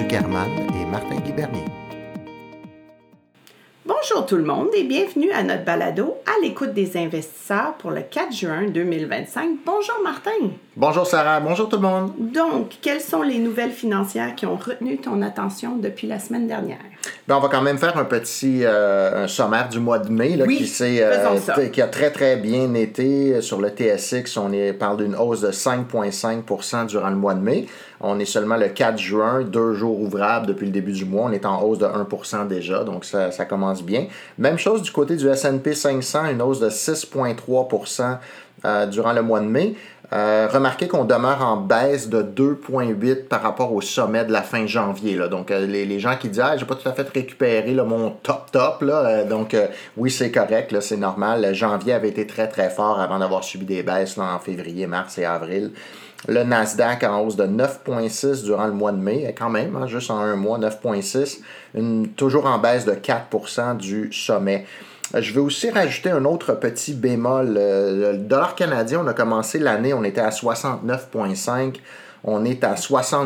German et Martin Guibernier. Bonjour tout le monde et bienvenue à notre balado à l'écoute des investisseurs pour le 4 juin 2025. Bonjour Martin. Bonjour Sarah, bonjour tout le monde. Donc, quelles sont les nouvelles financières qui ont retenu ton attention depuis la semaine dernière? On va quand même faire un petit un sommaire du mois de mai là, Oui, qui a très très bien été sur le TSX. Parle d'une hausse de 5,5% durant le mois de mai. On est seulement le 4 juin, 2 jours ouvrables depuis le début du mois. On est en hausse de 1% déjà, donc ça commence bien. Même chose du côté du S&P 500, une hausse de 6,3% durant le mois de mai. Remarquez qu'on demeure en baisse de 2,8 par rapport au sommet de la fin janvier. Là. Donc, les gens qui disent « Ah, j'ai pas tout à fait récupéré là, mon top. » Oui, c'est correct, là, c'est normal. Janvier avait été très, très fort avant d'avoir subi des baisses là, en février, mars et avril. Le Nasdaq en hausse de 9,6 durant le mois de mai, quand même, juste en un mois, 9,6. Toujours en baisse de 4% du sommet. Je vais aussi rajouter un autre petit bémol. Le dollar canadien, on a commencé l'année, on était à 69,5. On est à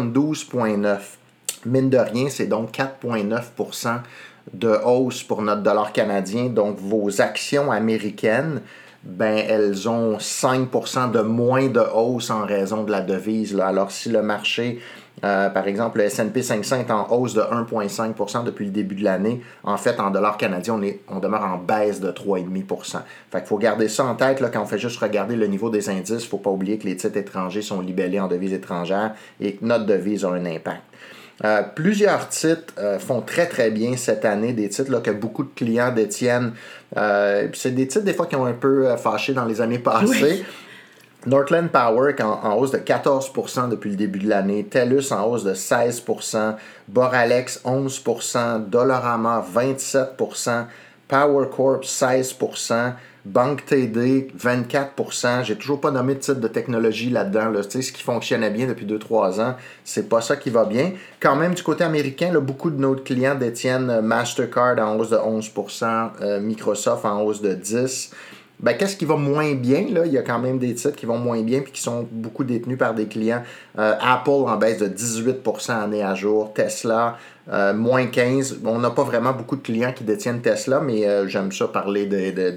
72,9. Mine de rien, c'est donc 4,9% de hausse pour notre dollar canadien. Donc, vos actions américaines, elles ont 5% de moins de hausse en raison de la devise. Là. Alors, si le marché, par exemple, le S&P 500 est en hausse de 1,5% depuis le début de l'année, en fait, en dollars canadiens, on demeure en baisse de 3,5%. Fait qu'il faut garder ça en tête là, quand on fait juste regarder le niveau des indices. Il ne faut pas oublier que les titres étrangers sont libellés en devises étrangères et que notre devise a un impact. Plusieurs titres font très très bien cette année, des titres là, que beaucoup de clients détiennent. C'est des titres des fois qui ont un peu fâché dans les années passées. Oui. Northland Power en hausse de 14% depuis le début de l'année, TELUS en hausse de 16%, Boralex 11%, Dollarama 27%, Power Corp 16%, Banque TD, 24%. J'ai toujours pas nommé de titre de technologie là-dedans. Là. Ce qui fonctionnait bien depuis 2-3 ans, c'est pas ça qui va bien. Quand même, du côté américain, là, beaucoup de nos clients détiennent Mastercard en hausse de 11%, Microsoft en hausse de 10%. Qu'est-ce qui va moins bien? Là? Il y a quand même des titres qui vont moins bien et qui sont beaucoup détenus par des clients. Apple en baisse de 18% année à jour. Tesla, moins 15%. On n'a pas vraiment beaucoup de clients qui détiennent Tesla, mais j'aime ça parler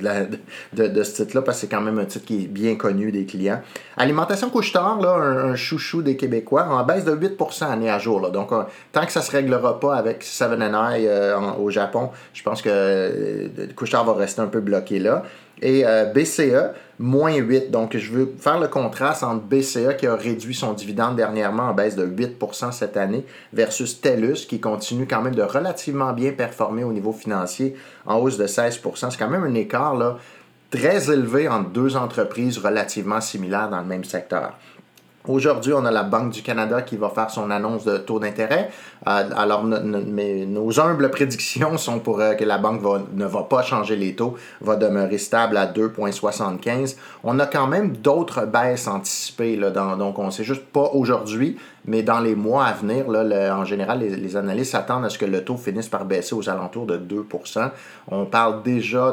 de ce titre-là parce que c'est quand même un titre qui est bien connu des clients. Alimentation Couche-Tard, là, un chouchou des Québécois, en baisse de 8% année à jour. Là. Donc, tant que ça ne se réglera pas avec Seven & I au Japon, je pense que Couche-Tard va rester un peu bloqué là. Et BCE, moins 8. Donc, je veux faire le contraste entre BCE qui a réduit son dividende dernièrement en baisse de 8% cette année versus TELUS qui continue quand même de relativement bien performer au niveau financier en hausse de 16%. C'est quand même un écart là, très élevé entre deux entreprises relativement similaires dans le même secteur. Aujourd'hui, on a la Banque du Canada qui va faire son annonce de taux d'intérêt. Alors, nos humbles prédictions sont pour que la banque ne va pas changer les taux, va demeurer stable à 2,75. On a quand même d'autres baisses anticipées. Là, donc, on ne sait juste pas aujourd'hui, mais dans les mois à venir, là, en général, les analystes s'attendent à ce que le taux finisse par baisser aux alentours de 2%. On parle déjà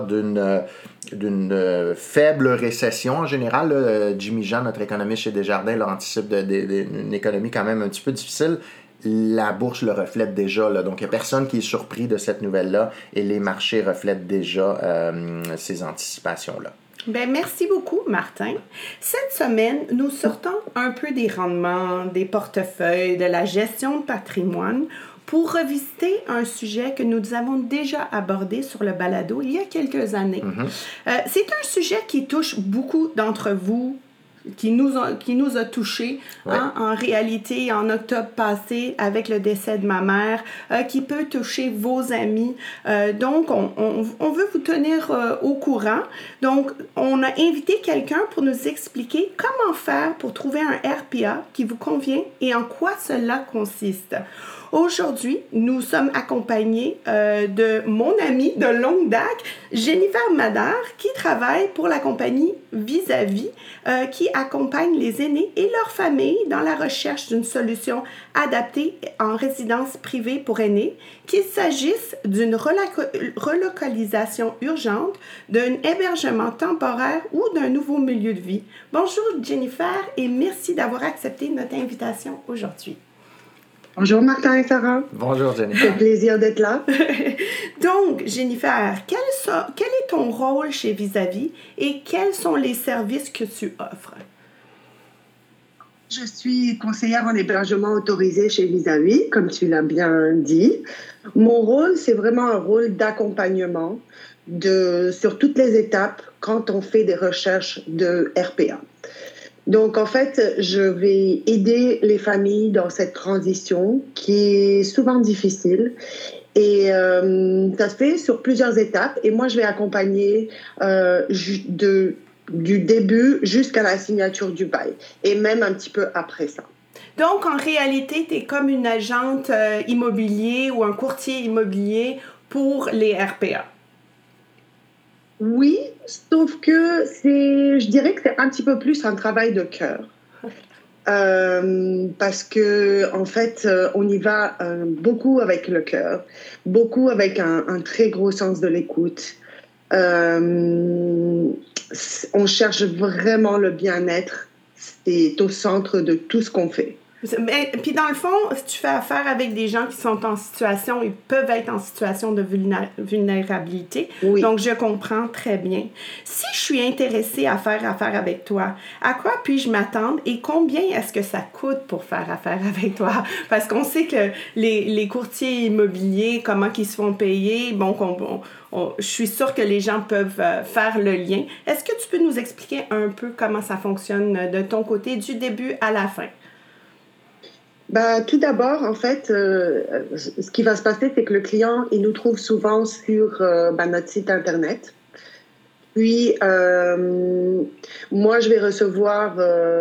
d'une faible récession en général. Là. Jimmy Jean, notre économiste chez Desjardins, anticipe une économie quand même un petit peu difficile. La bourse le reflète déjà. Là. Donc, il n'y a personne qui est surpris de cette nouvelle-là et les marchés reflètent déjà ces anticipations-là. Merci beaucoup, Martin. Cette semaine, nous sortons un peu des rendements, des portefeuilles, de la gestion de patrimoine pour revisiter un sujet que nous avons déjà abordé sur le balado il y a quelques années. C'est un sujet qui touche beaucoup d'entre vous, qui nous a touchés en réalité en octobre passé avec le décès de ma mère, qui peut toucher vos amis. Donc, on veut vous tenir au courant. Donc, on a invité quelqu'un pour nous expliquer comment faire pour trouver un RPA qui vous convient et en quoi cela consiste. Aujourd'hui, nous sommes accompagnés de mon amie de longue date, Jennifer Madar, qui travaille pour la compagnie Vis-à-Vis, qui accompagne les aînés et leurs familles dans la recherche d'une solution adaptée en résidence privée pour aînés, qu'il s'agisse d'une relocalisation urgente, d'un hébergement temporaire ou d'un nouveau milieu de vie. Bonjour Jennifer et merci d'avoir accepté notre invitation aujourd'hui. Bonjour Martin et Sarah. Bonjour Jennifer. C'est un plaisir d'être là. Donc, Jennifer, quel est ton rôle chez Vis-à-vis et quels sont les services que tu offres? Je suis conseillère en hébergement autorisé chez Vis-à-vis, comme tu l'as bien dit. Mon rôle, c'est vraiment un rôle d'accompagnement sur toutes les étapes quand on fait des recherches de RPA. Donc, en fait, je vais aider les familles dans cette transition qui est souvent difficile. Et ça se fait sur plusieurs étapes. Et moi, je vais accompagner du début jusqu'à la signature du bail. Et même un petit peu après ça. Donc, en réalité, tu es comme une agente immobilier ou un courtier immobilier pour les RPA. Oui, sauf que je dirais que c'est un petit peu plus un travail de cœur. Parce que en fait, on y va beaucoup avec le cœur, beaucoup avec un très gros sens de l'écoute. On cherche vraiment le bien-être. C'est au centre de tout ce qu'on fait. Mais, puis dans le fond, si tu fais affaire avec des gens qui sont en situation, ils peuvent être en situation de vulnérabilité. Oui. Donc, je comprends très bien. Si je suis intéressée à faire affaire avec toi, à quoi puis-je m'attendre et combien est-ce que ça coûte pour faire affaire avec toi? Parce qu'on sait que les courtiers immobiliers, comment ils se font payer, bon, je suis sûre que les gens peuvent faire le lien. Est-ce que tu peux nous expliquer un peu comment ça fonctionne de ton côté, du début à la fin? Tout d'abord, en fait, ce qui va se passer, c'est que le client, il nous trouve souvent sur notre site Internet. Puis, moi, je vais recevoir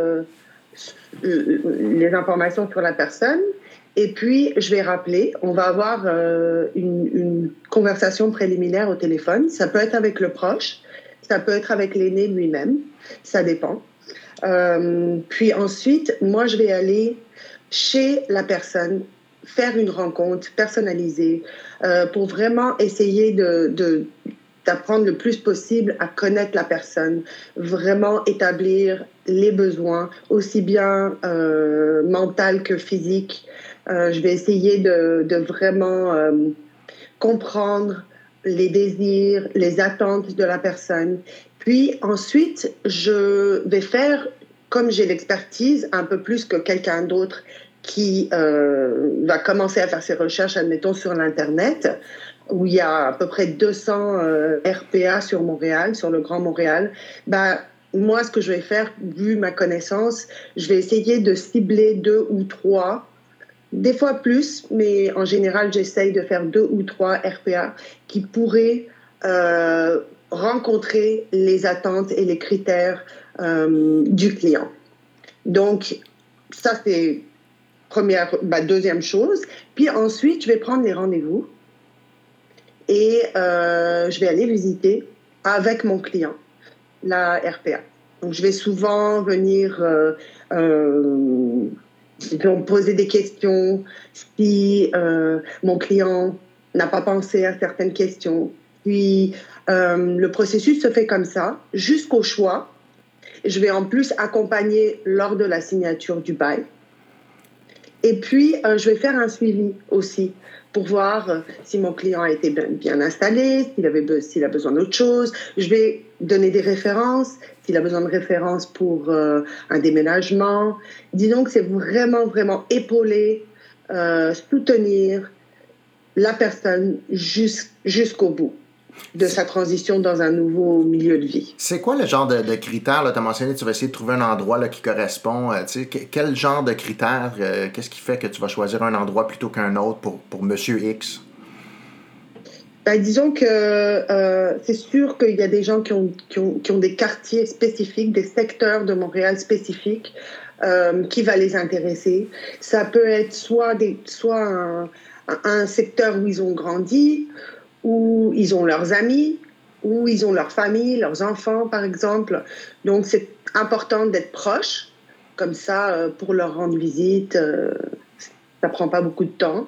les informations sur la personne. Et puis, je vais rappeler. On va avoir une conversation préliminaire au téléphone. Ça peut être avec le proche. Ça peut être avec l'aîné lui-même. Ça dépend. Puis ensuite, moi, je vais aller chez la personne, faire une rencontre personnalisée pour vraiment essayer d'apprendre le plus possible à connaître la personne, vraiment établir les besoins, aussi bien mental que physique. Je vais essayer de vraiment comprendre les désirs, les attentes de la personne. Puis ensuite, je vais faire, comme j'ai l'expertise, un peu plus que quelqu'un d'autre qui va commencer à faire ses recherches, admettons, sur l'Internet, où il y a à peu près 200 RPA sur Montréal, sur le Grand Montréal. Moi, ce que je vais faire, vu ma connaissance, je vais essayer de cibler 2 ou 3, des fois plus, mais en général, j'essaye de faire 2 ou 3 RPA qui pourraient rencontrer les attentes et les critères du client. Donc, ça, c'est deuxième chose. Puis ensuite, je vais prendre les rendez-vous et je vais aller visiter avec mon client la RPA. Donc, je vais souvent venir poser des questions si mon client n'a pas pensé à certaines questions. Puis, le processus se fait comme ça, jusqu'au choix. Je vais en plus accompagner lors de la signature du bail. Et puis, je vais faire un suivi aussi pour voir si mon client a été bien installé, s'il a besoin d'autre chose. Je vais donner des références, s'il a besoin de références pour un déménagement. Disons que c'est vraiment, vraiment épauler, soutenir la personne jusqu'au bout de sa transition dans un nouveau milieu de vie. C'est quoi le genre de critères? Tu as mentionné que tu vas essayer de trouver un endroit là, qui correspond. Quel genre de critères? Qu'est-ce qui fait que tu vas choisir un endroit plutôt qu'un autre pour Monsieur X? Disons que c'est sûr qu'il y a des gens qui ont des quartiers spécifiques, des secteurs de Montréal spécifiques qui va les intéresser. Ça peut être soit un secteur où ils ont grandi, où ils ont leurs amis, où ils ont leur famille, leurs enfants, par exemple. Donc, c'est important d'être proche. Comme ça, pour leur rendre visite, ça prend pas beaucoup de temps.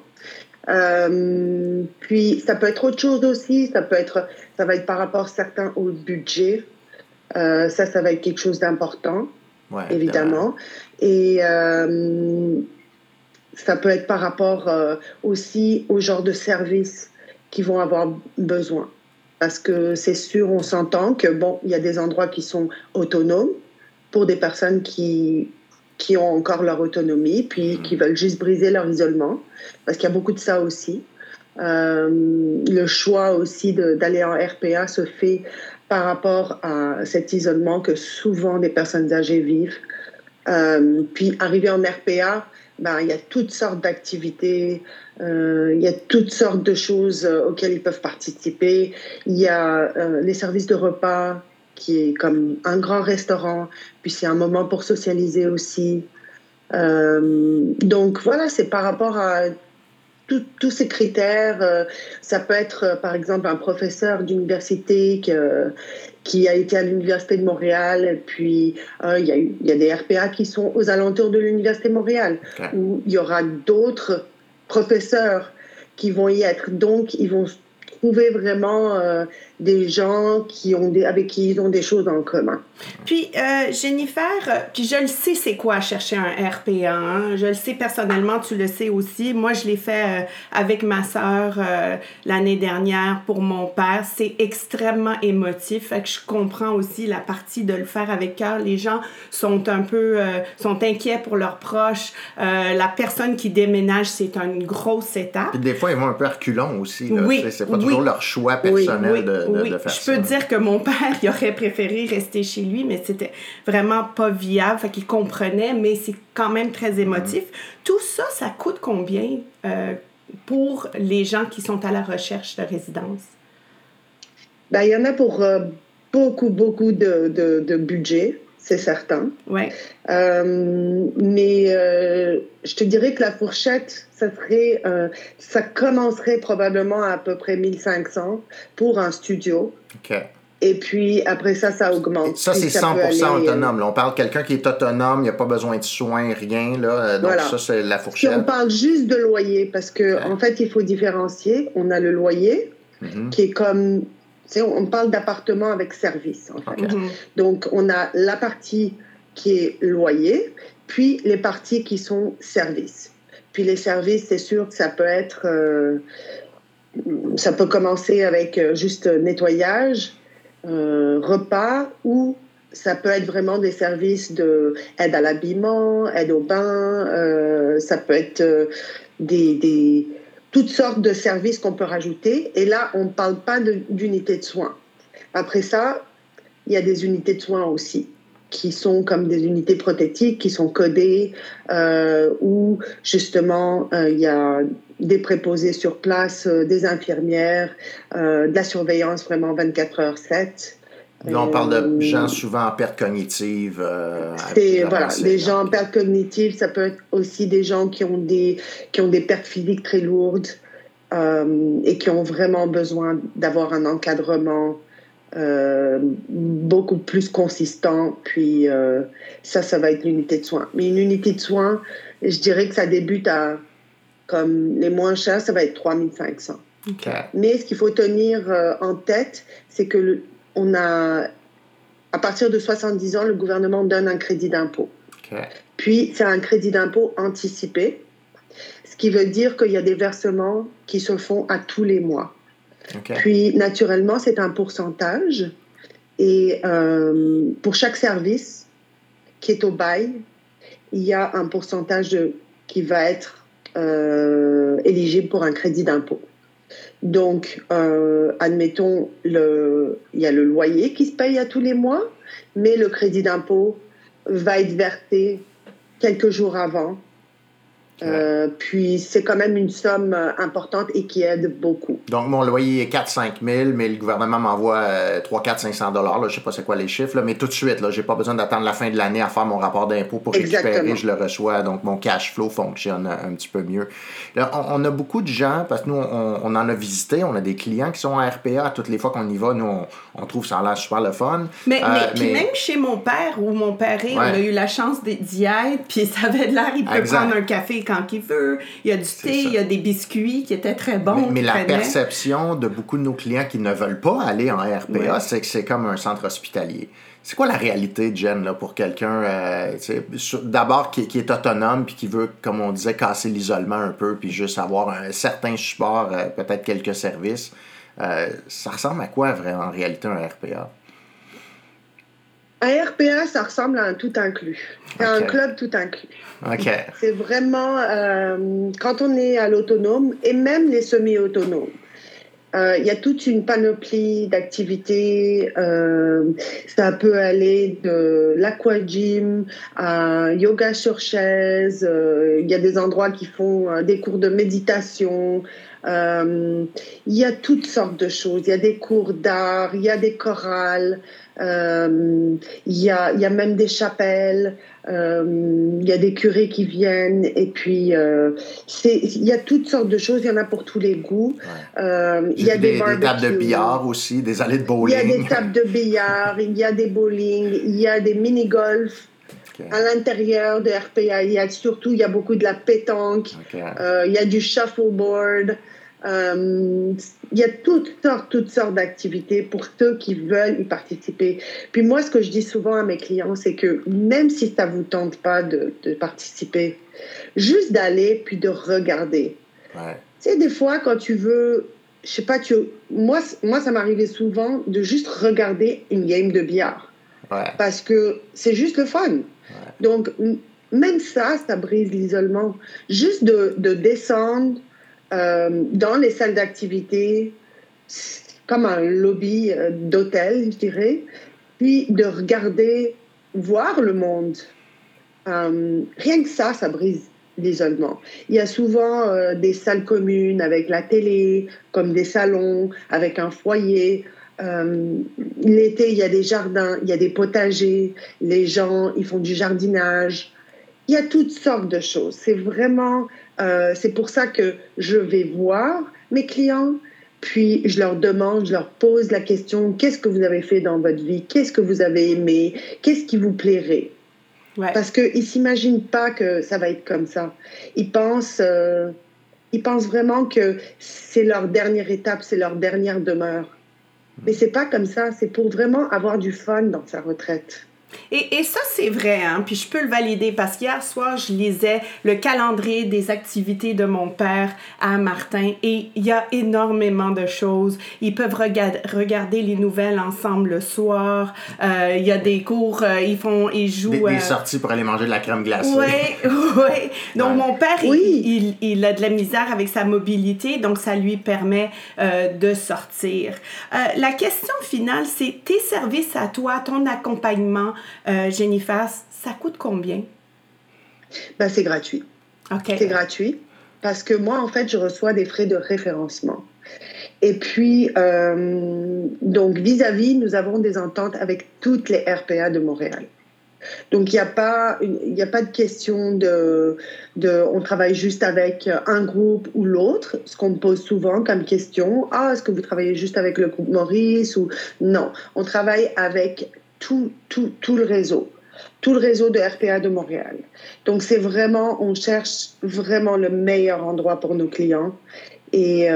Puis, ça peut être autre chose aussi. Ça va être par rapport certains au budget. Ça va être quelque chose d'important, évidemment. Et ça peut être par rapport aussi au genre de service qu'ils vont avoir besoin. Parce que c'est sûr, on s'entend que, bon, il y a des endroits qui sont autonomes pour des personnes qui ont encore leur autonomie, puis qui veulent juste briser leur isolement, parce qu'il y a beaucoup de ça aussi. Le choix aussi d'aller en RPA se fait par rapport à cet isolement que souvent des personnes âgées vivent. Puis arriver en RPA, il y a toutes sortes d'activités, il y a toutes sortes de choses auxquelles ils peuvent participer. Il y a les services de repas, qui est comme un grand restaurant, puis c'est un moment pour socialiser aussi. Donc voilà, c'est par rapport à tous ces critères. Ça peut être, par exemple, un professeur d'université qui a été à l'Université de Montréal, et puis il y a des RPA qui sont aux alentours de l'Université de Montréal, où il y aura d'autres professeurs qui vont y être. Donc, ils vont trouver vraiment des gens avec qui ils ont des choses en commun. Puis, Jennifer, puis je le sais c'est quoi chercher un RPA. Hein? Je le sais personnellement, tu le sais aussi. Moi, je l'ai fait avec ma sœur l'année dernière pour mon père. C'est extrêmement émotif. Fait que je comprends aussi la partie de le faire avec cœur. Les gens sont un peu sont inquiets pour leurs proches. La personne qui déménage, c'est une grosse étape. Puis des fois, ils vont un peu reculons aussi. Là. Oui, c'est pas toujours leur choix personnel de faire ça. Je peux dire que mon père, il aurait préféré rester chez lui, mais c'était vraiment pas viable. Fait qu'il comprenait, mais c'est quand même très émotif. Tout ça, ça coûte combien pour les gens qui sont à la recherche de résidence? Il y en a pour beaucoup de budget, c'est certain. Ouais. Mais je te dirais que la fourchette, ça commencerait probablement à peu près 1500 pour un studio. OK. Et puis, après ça augmente. Et ça, c'est 100% autonome. Là. On parle de quelqu'un qui est autonome, il n'y a pas besoin de soins, rien. Là. Donc, ça, c'est la fourchette. Si on parle juste de loyer, parce qu'en fait, il faut différencier. On a le loyer, qui est comme... On parle d'appartement avec service, en fait. Okay. Donc, on a la partie qui est loyer, puis les parties qui sont services. Puis les services, c'est sûr que ça peut être... ça peut commencer avec juste nettoyage, repas, ou ça peut être vraiment des services d'aide à l'habillement, aide au bain, ça peut être toutes sortes de services qu'on peut rajouter. Et là, on ne parle pas d'unités de soins. Après ça, il y a des unités de soins aussi, qui sont comme des unités prothétiques, qui sont codées, où justement, il y a des préposés sur place, des infirmières, de la surveillance vraiment 24h/7. Là, on parle de gens souvent en perte cognitive. Des gens en perte cognitive, ça peut être aussi des gens qui ont des pertes physiques très lourdes et qui ont vraiment besoin d'avoir un encadrement beaucoup plus consistant. Puis ça va être l'unité de soins. Mais une unité de soins, je dirais que ça débute comme les moins chers, ça va être 3500. Okay. Mais ce qu'il faut tenir en tête, c'est que à partir de 70 ans, le gouvernement donne un crédit d'impôt. Okay. Puis, c'est un crédit d'impôt anticipé, ce qui veut dire qu'il y a des versements qui se font à tous les mois. Okay. Puis, naturellement, c'est un pourcentage. Et pour chaque service qui est au bail, il y a un pourcentage qui va être éligible pour un crédit d'impôt. Donc, admettons, il y a le loyer qui se paye à tous les mois, mais le crédit d'impôt va être versé quelques jours avant. Puis, c'est quand même une somme importante et qui aide beaucoup. Donc, mon loyer est 4-5 000, mais le gouvernement m'envoie 300-500 $. Là, je ne sais pas c'est quoi les chiffres, là, mais tout de suite, je n'ai pas besoin d'attendre la fin de l'année à faire mon rapport d'impôt pour récupérer, je le reçois. Donc, mon cash flow fonctionne un petit peu mieux. Là, on a beaucoup de gens, parce que nous, on en a visité, on a des clients qui sont à RPA. Toutes les fois qu'on y va, nous, on trouve ça a l'air super le fun. Mais même chez mon père, où mon père est, on a eu la chance d'y être, puis ça avait l'air, il peut prendre un café quand il veut. Il y a du thé, il y a des biscuits qui étaient très bons. Mais la perception de beaucoup de nos clients qui ne veulent pas aller en RPA, c'est que c'est comme un centre hospitalier. C'est quoi la réalité, Jen, là, pour quelqu'un, d'abord, qui est autonome puis qui veut, comme on disait, casser l'isolement un peu puis juste avoir un certain support, peut-être quelques services. Ça ressemble à quoi, vraiment, en réalité, un RPA? Un RPA, ça ressemble à un tout inclus. C'est un club tout inclus. C'est vraiment, quand on est à l'autonome, et même les semi-autonomes, il y a toute une panoplie d'activités. Ça peut aller de l'aquagym à yoga sur chaise. Il y a des endroits qui font des cours de méditation. Il y a toutes sortes de choses. Il y a des cours d'art, il y a des chorales, il y a même des chapelles. Il y a des curés qui viennent et puis il y a toutes sortes de choses, il y en a pour tous les goûts. Il y a des tables de billard aussi, des allées de bowling. Il y a des tables de billard, il y a des bowling, il y a des mini-golf. À l'intérieur de RPA, il y a beaucoup de la pétanque, il y a du shuffleboard. Il y a toutes sortes d'activités pour ceux qui veulent y participer. Puis moi, ce que je dis souvent à mes clients, c'est que même si ça ne vous tente pas de participer, juste d'aller puis de regarder. Ouais. Tu sais, des fois, quand tu veux, je sais pas, moi, ça m'arrivait souvent de juste regarder une game de billard. Ouais. Parce que c'est juste le fun. Ouais. Donc, même ça brise l'isolement. Juste de descendre dans les salles d'activité, comme un lobby d'hôtel, je dirais, puis de regarder, voir le monde. Rien que ça brise l'isolement. Il y a souvent des salles communes avec la télé, comme des salons, avec un foyer. L'été, il y a des jardins, il y a des potagers, les gens, ils font du jardinage. Il y a toutes sortes de choses. C'est vraiment... c'est pour ça que je vais voir mes clients, puis je leur demande, je leur pose la question, qu'est-ce que vous avez fait dans votre vie? Qu'est-ce que vous avez aimé? Qu'est-ce qui vous plairait? Ouais. Parce qu'ils ne s'imaginent pas que ça va être comme ça. Ils pensent vraiment que c'est leur dernière étape, c'est leur dernière demeure. Mais ce n'est pas comme ça. C'est pour vraiment avoir du fun dans sa retraite. Et ça, c'est vrai, hein? Puis je peux le valider parce qu'hier soir, je lisais le calendrier des activités de mon père à Martin et il y a énormément de choses. Ils peuvent regarder les nouvelles ensemble le soir. Il y a des cours, ils jouent... Des sorties pour aller manger de la crème glacée. Oui. Donc, mon père, il a de la misère avec sa mobilité, donc ça lui permet de sortir. La question finale, c'est tes services à toi, ton accompagnement, Jennifer, ça coûte combien? Ben, c'est gratuit. Okay. C'est gratuit parce que moi, en fait, je reçois des frais de référencement. Et puis, donc, vis-à-vis, nous avons des ententes avec toutes les RPA de Montréal. Donc, il n'y a pas de question on travaille juste avec un groupe ou l'autre, ce qu'on me pose souvent comme question. Est-ce que vous travaillez juste avec le groupe Maurice ou non? On travaille avec tout le réseau de RPA de Montréal. Donc, c'est vraiment, on cherche vraiment le meilleur endroit pour nos clients et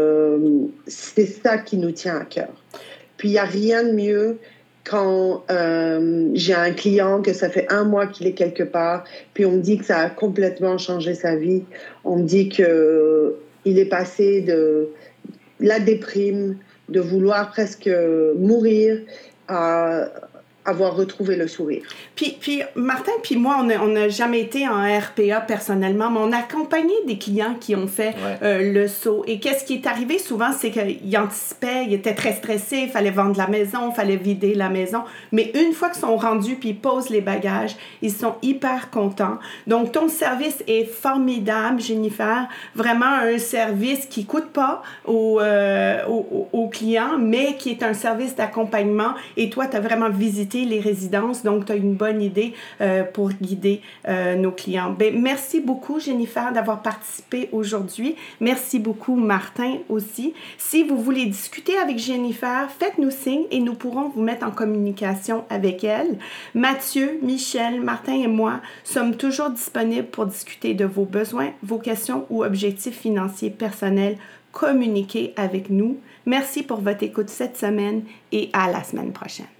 c'est ça qui nous tient à cœur. Puis, il n'y a rien de mieux quand j'ai un client que ça fait 1 mois qu'il est quelque part, puis on me dit que ça a complètement changé sa vie. On me dit qu'il est passé de la déprime, de vouloir presque mourir à avoir retrouvé le sourire. Puis Martin puis moi, on n'a jamais été en RPA personnellement, mais on a accompagné des clients qui ont fait le saut. Et qu'est-ce qui est arrivé souvent, c'est qu'ils anticipaient, ils étaient très stressés, il fallait vendre la maison, il fallait vider la maison. Mais une fois qu'ils sont rendus puis ils posent les bagages, ils sont hyper contents. Donc, ton service est formidable, Jennifer. Vraiment un service qui ne coûte pas aux clients, mais qui est un service d'accompagnement. Et toi, tu as vraiment visité visiter les résidences, donc tu as une bonne idée pour guider nos clients. Merci beaucoup, Jennifer, d'avoir participé aujourd'hui. Merci beaucoup, Martin, aussi. Si vous voulez discuter avec Jennifer, faites-nous signe et nous pourrons vous mettre en communication avec elle. Mathieu, Michel, Martin et moi sommes toujours disponibles pour discuter de vos besoins, vos questions ou objectifs financiers personnels. Communiquez avec nous. Merci pour votre écoute cette semaine et à la semaine prochaine.